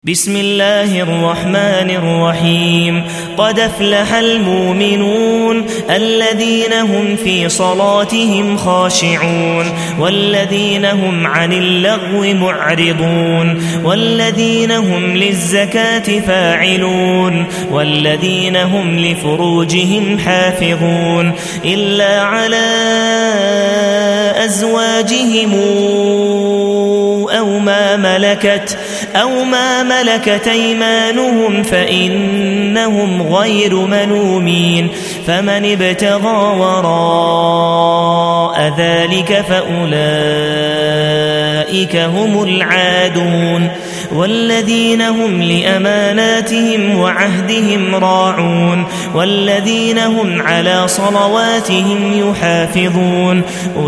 بسم الله الرحمن الرحيم قد أفلح المؤمنون الذين هم في صلاتهم خاشعون والذين هم عن اللغو معرضون والذين هم للزكاة فاعلون والذين هم لفروجهم حافظون إلا على أزواجهم أو ما ملكت أيمانهم فإنهم غير ملومين فمن ابتغى وراء ذلك فأولئك هم العادون والذين هم لأماناتهم وعهدهم راعون والذين هم على صلواتهم يحافظون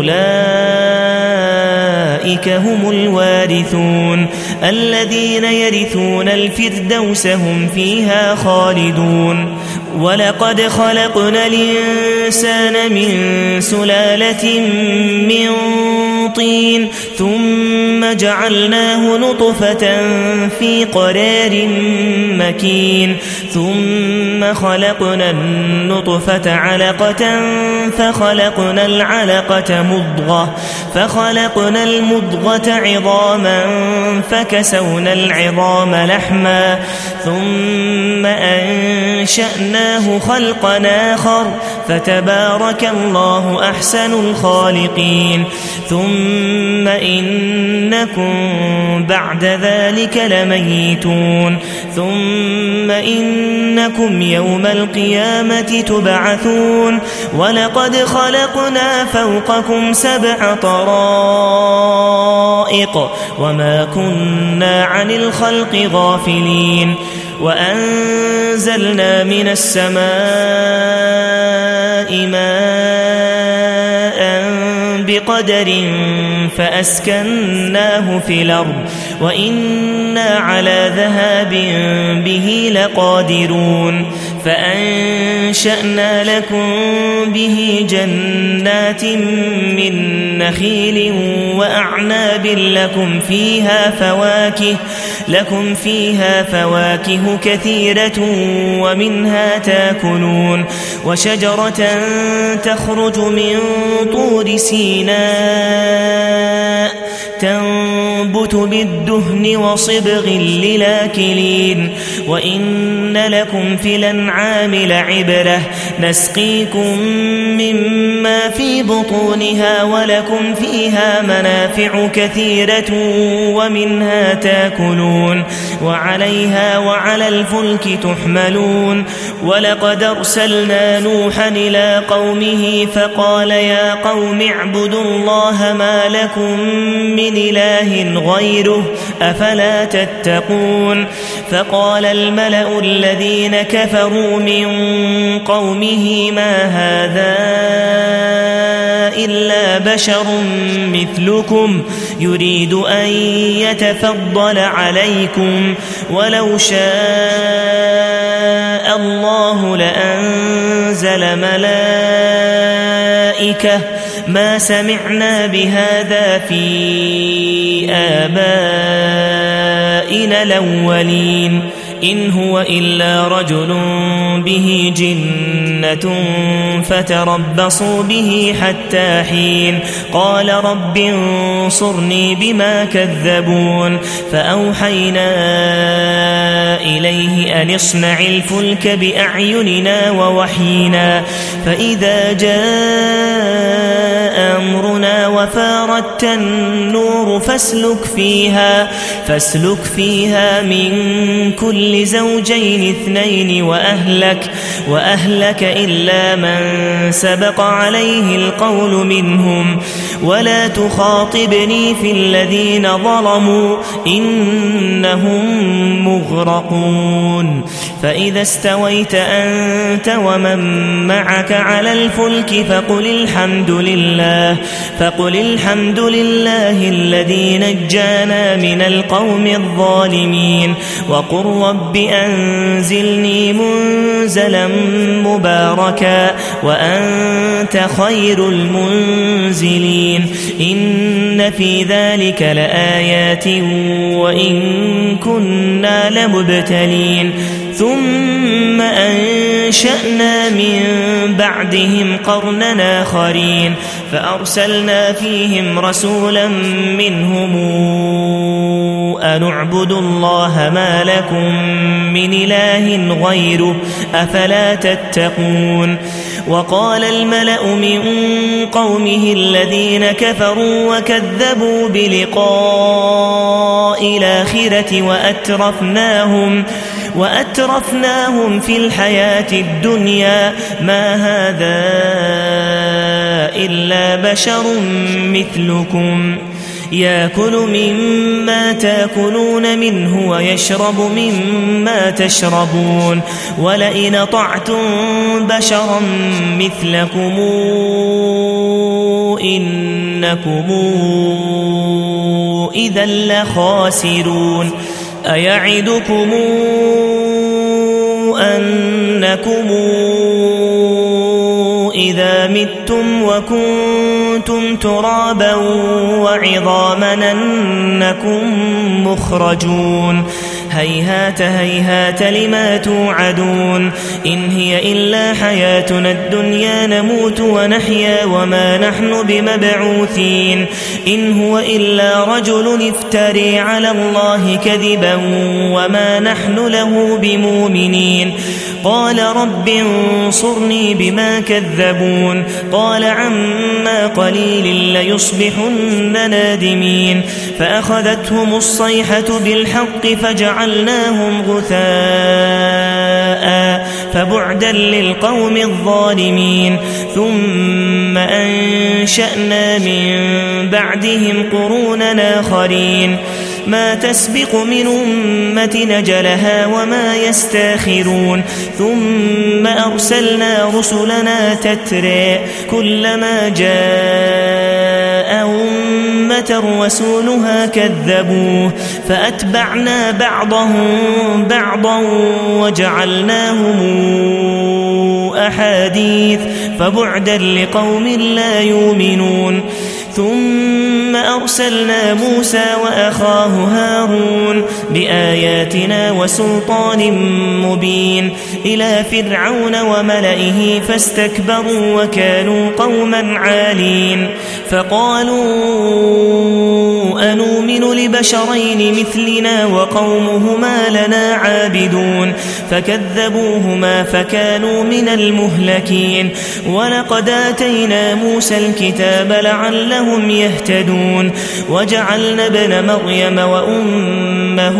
أولئك هم الوارثون الذين يرثون الفردوس هم فيها خالدون ولقد خلقنا الإنسان من سلالة من طين ثم جعلناه نطفة في قرار مكين ثم خلقنا النطفة علقة فخلقنا العلقة مضغة فخلقنا المضغة عظاما فكسونا العظام لحما ثم أنشأناه خلقا آخر فتبارك الله أحسن الخالقين ثم إنكم بعد ذلك لميتون ثم إنكم يوم القيامة تبعثون ولقد خلقنا فوقكم 7 طرائق وما كنا عن الخلق غافلين وأنزلنا من السماء ماء بقدر فأسكناه في الأرض وإنا على ذهاب به لقادرون فأنشأنا لكم به جنات من نخيل وأعناب لكم فيها فواكه كثيرة ومنها تاكلون وشجرة تخرج من طور سيناء تنبت بالدهن وصبغ للآكلين وإن لكم في الأنعام لعبرة نسقيكم مما في بطونها ولكم فيها منافع كثيرة ومنها تاكلون وعليها وعلى الفلك تحملون ولقد أرسلنا نوحا إلى قومه فقال يا قوم اعبدوا الله ما لكم من إله غيره أفلا تتقون فقال الملأ الذين كفروا من قومه ما هذا إلا بشر مثلكم يريد أن يتفضل عليكم ولو شاء الله لأنزل ملائكة ما سمعنا بهذا في آبائنا الأولين إن هو إلا رجل به جنة فتربصوا به حتى حين قال رب انصرني بما كذبون فأوحينا إليه أن اصنع الفلك بأعيننا ووحينا فإذا جاء أمرنا وفاردت النور فاسلك فيها من كل زوجين 2 وأهلك إلا من سبق عليه القول منهم ولا تخاطبني في الذين ظلموا إنهم مغرقون فإذا استويت أنت ومن معك على الفلك فقل الحمد لله الذي نجانا من القوم الظالمين وقل رب أنزلني منزلا مباركا وأنت خير المنزلين إن في ذلك لآيات وإن كنا لمبتلين ثم أنشأنا من بعدهم قرنا آخرين فأرسلنا فيهم رسولا منهم أن اعبدوا الله ما لكم من إله غيره أفلا تتقون وقال الملأ من قومه الذين كفروا وكذبوا بلقاء الآخرة وأترفناهم في الحياة الدنيا ما هذا إلا بشر مثلكم يأكل مما تأكلون منه ويشرب مما تشربون ولئن أطعتم بشرا مثلكم إنكم إذا لخاسرون أيعدكم أنكم إذا متم وكنتم ترابا وعظاما أنكم مخرجون هيهات هيهات لما توعدون إن هي إلا حياتنا الدنيا نموت ونحيا وما نحن بمبعوثين إن هو إلا رجل افتري على الله كذبا وما نحن له بمؤمنين قال رب انصرني بما كذبون قال عما قليل ليصبحن نادمين فأخذتهم الصيحة بالحق فجعلناهم غثاء فبعدا للقوم الظالمين ثم أنشأنا من بعدهم قرونا آخرين ما تسبق من أمة نجلها وما يستاخرون ثم أرسلنا رسلنا تترى كلما جاء أمة رسولها كذبوه فأتبعنا بعضهم بعضا وجعلناهم أحاديث فبعدا لقوم لا يؤمنون ثم أرسلنا موسى وأخاه هارون بآياتنا وسلطان مبين إلى فرعون وملئه فاستكبروا وكانوا قوما عالين فقالوا أنؤمن لبشرين مثلنا وقومهما لنا عابدون فكذبوهما فكانوا من المهلكين ولقد آتينا موسى الكتاب لعلهم يهتدون وجعلنا ابن مريم وأمه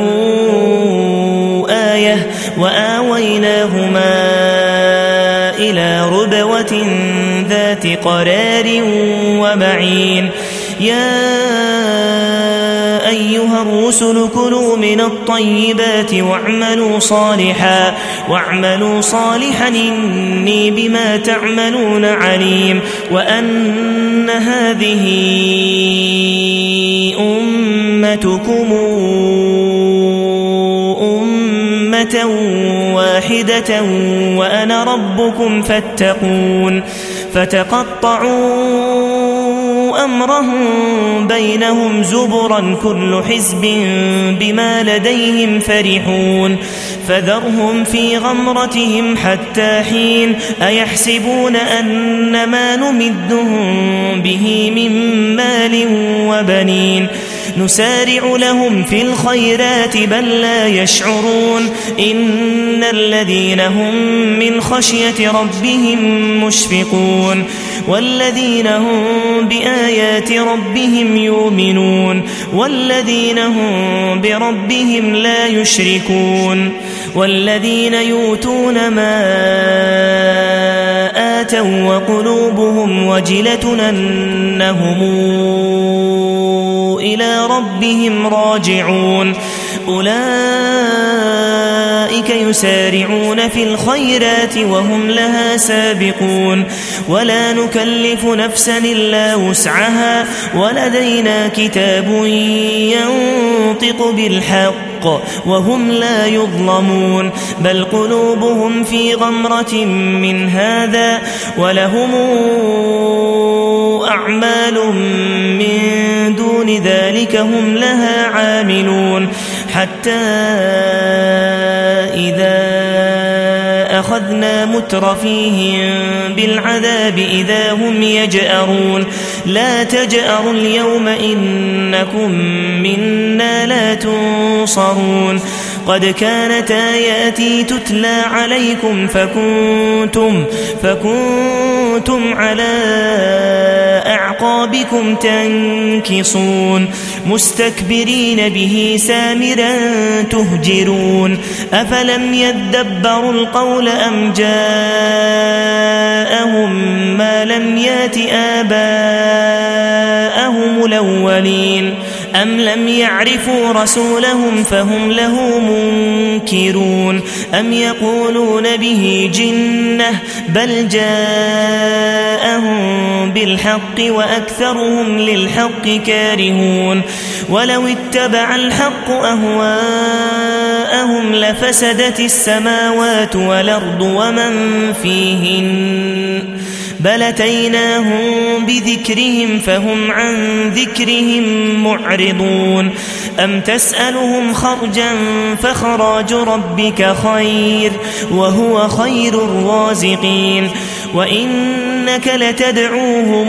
آية وآويناهما إلى ربوة ذات قرار ومعين يا أيها الرسل كلوا من الطيبات واعملوا صالحا إني بما تعملون عليم وأن هذه أمتكم أمة واحدة وأنا ربكم فاتقون فتقطعوا أمرهم بينهم زبرا كل حزب بما لديهم فرحون فذرهم في غمرتهم حتى حين أيحسبون أن ما نمدهم به من مال وبنين نسارع لهم في الخيرات بل لا يشعرون إن الذين هم من خشية ربهم مشفقون والذين هم بآيات ربهم يؤمنون والذين هم بربهم لا يشركون والذين يؤتون ما آتوا وقلوبهم وجلة أنهم إلى ربهم راجعون أولئك أولئك يسارعون في الخيرات وهم لها سابقون ولا نكلف نفسا إلا وسعها ولدينا كتاب ينطق بالحق وهم لا يظلمون بل قلوبهم في غمرة من هذا ولهم أعمال من دون ذلك هم لها عاملون حتى إذا أخذنا مترفيهم بالعذاب إذا هم يجأرون لا تجأروا اليوم إنكم منا لا تنصرون قد كانت آياتي تتلى عليكم فكنتم على أعقابكم تنكصون مستكبرين به سامرا تهجرون أفلم يدبروا القول أم جاءهم ما لم يات آباءهم الأولين أم لم يعرفوا رسولهم فهم له منكرون أم يقولون به جنة بل جاءهم بالحق وأكثرهم للحق كارهون ولو اتبع الحق أهواءهم لفسدت السماوات والأرض ومن فيهن بل أتيناهم بذكرهم فهم عن ذكرهم معرضون أم تسألهم خرجا فخراج ربك خير وهو خير الرازقين وإنك لتدعوهم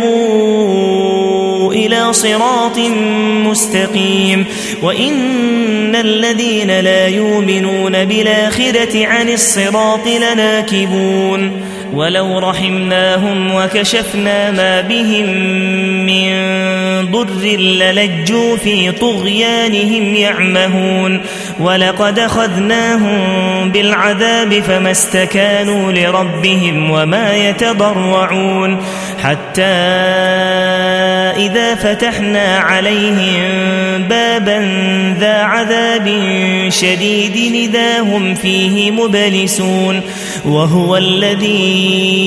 إلى صراط مستقيم وإن الذين لا يؤمنون بالآخرة عن الصراط لناكبون ولو رحمناهم وكشفنا ما بهم من ضر للجوا في طغيانهم يعمهون ولقد أخذناهم بالعذاب فما استكانوا لربهم وما يتضرعون حتى إذا فتحنا عليهم بابا ذا عذاب شديد إذا هم فيه مبلسون وهو الذي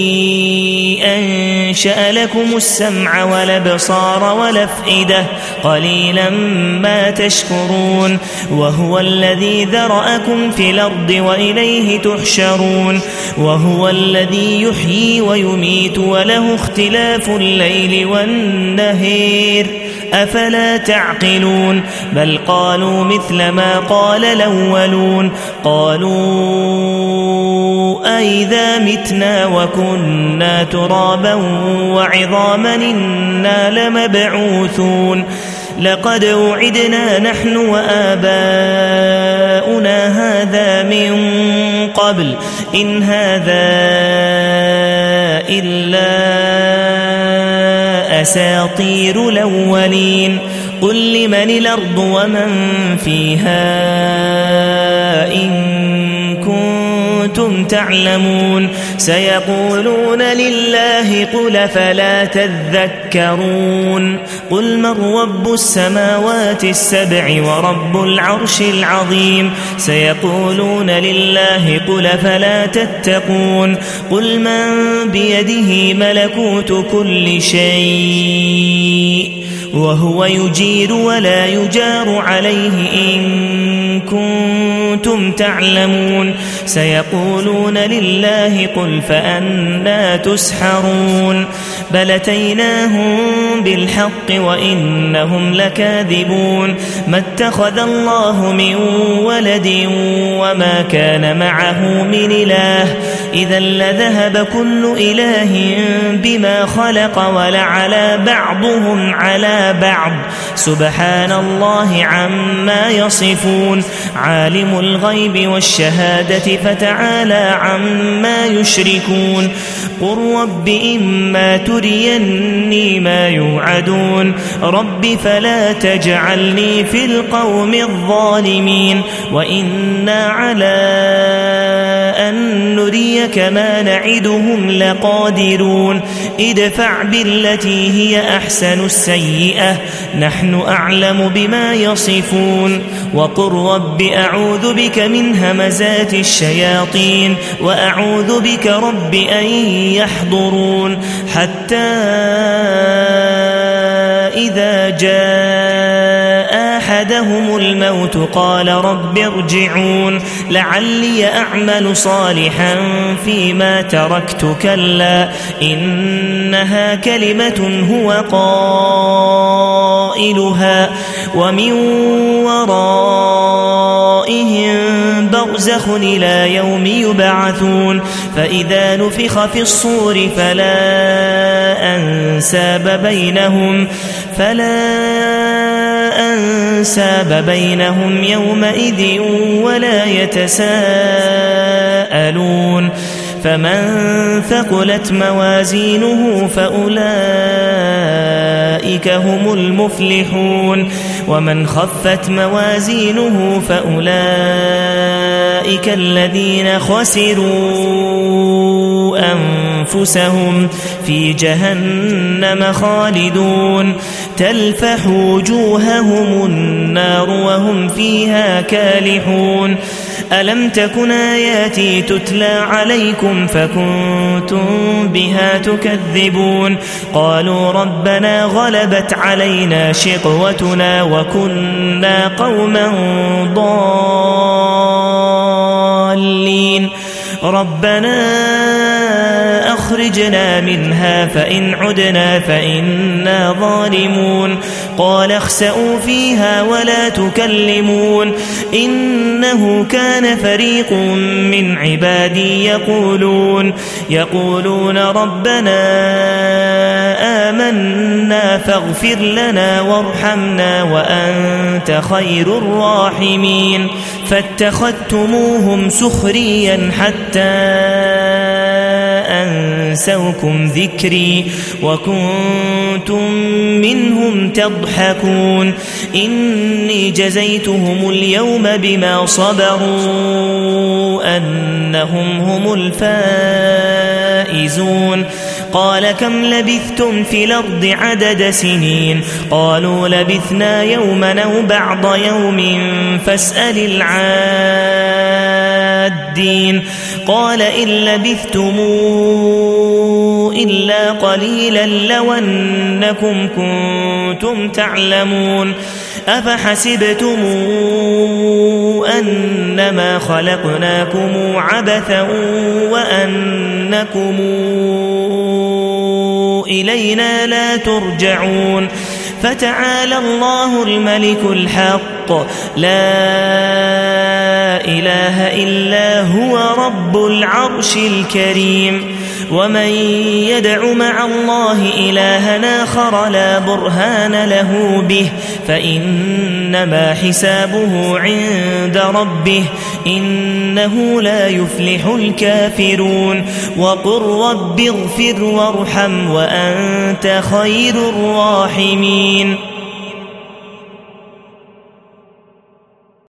أنشأ لكم السمع والأبصار والأفئدة قليلا ما تشكرون وهو الذي ذرأكم في الأرض وإليه تحشرون وهو الذي يحيي ويميت وله اختلاف الليل والنهار أفلا تعقلون بل قالوا مثل ما قال الأولون قالوا أئذا متنا وكنا ترابا وعظاما إنا لمبعوثون لقد وعدنا نحن وآباؤنا هذا من قبل إن هذا إلا أساطير الأولين قل لمن الأرض ومن فيها إن كنتم تعلمون سيقولون لله قل فلا تذكرون قل من رب السماوات السبع ورب العرش العظيم سيقولون لله قل فلا تتقون قل من بيده ملكوت كل شيء وهو يجير ولا يجار عليه إن كنتم تعلمون سيقولون لله قل فأنا تسحرون بل أتيناهم بالحق وإنهم لكاذبون ما اتخذ الله من ولد وما كان معه من إله إذا لذهب كل إله بما خلق ولعلى بعضهم على بعض سبحان الله عما يصفون عالم الغيب والشهادة فتعالى عما يشركون قل رب إما تريني ما يوعدون رب فلا تجعلني في القوم الظالمين وإنا على أن نريك نريك ما نعدهم لقادرون ادفع بالتي هي أحسن السيئة نحن أعلم بما يصفون وقل رب أعوذ بك من همزات الشياطين وأعوذ بك رب أن يحضرون حتى إذا جاء أحدهم الموت قال رب ارجعون لعلي أعمل صالحا فيما تركت كلا إنها كلمة هو قائلها ومن ورائهم برزخ إلى يوم يبعثون فإذا نفخ في الصور فلا أنساب بينهم يومئذ ولا يتساءلون فمن ثقلت موازينه فأولئك هم المفلحون ومن خفت موازينه فأولئك الذين خسروا أنفسهم في جهنم خالدون تلفح وجوههم النار وهم فيها كالحون ألم تكن آياتي تتلى عليكم فكنتم بها تكذبون قالوا ربنا غلبت علينا شقوتنا وكنا قوما ضالين ربنا أخرجنا منها فإن عدنا فإنا ظالمون قال اخسئوا فيها ولا تكلمون إنه كان فريق من عبادي يقولون ربنا آمنا فاغفر لنا وارحمنا وأنت خير الراحمين فاتخذتموهم سخريا حتى أنسوكم ذكري وكنتم منهم تضحكون إني جزيتهم اليوم بما صبروا أنهم هم الفائزون قال كم لبثتم في الأرض عدد سنين قالوا لبثنا يوما أو بعض يوم فاسأل العادين قال إن لبثتم إلا قليلا لو أنكم كنتم تعلمون أفحسبتم أنما خلقناكم عبثا وأنكم إلينا لا ترجعون فتعالى الله الملك الحق لا إله إلا هو رب العرش الكريم ومن يدع مع الله إلها آخر لا برهان له به فإنما حسابه عند ربه إنه لا يفلح الكافرون وقل رب اغفر وارحم وأنت خير الراحمين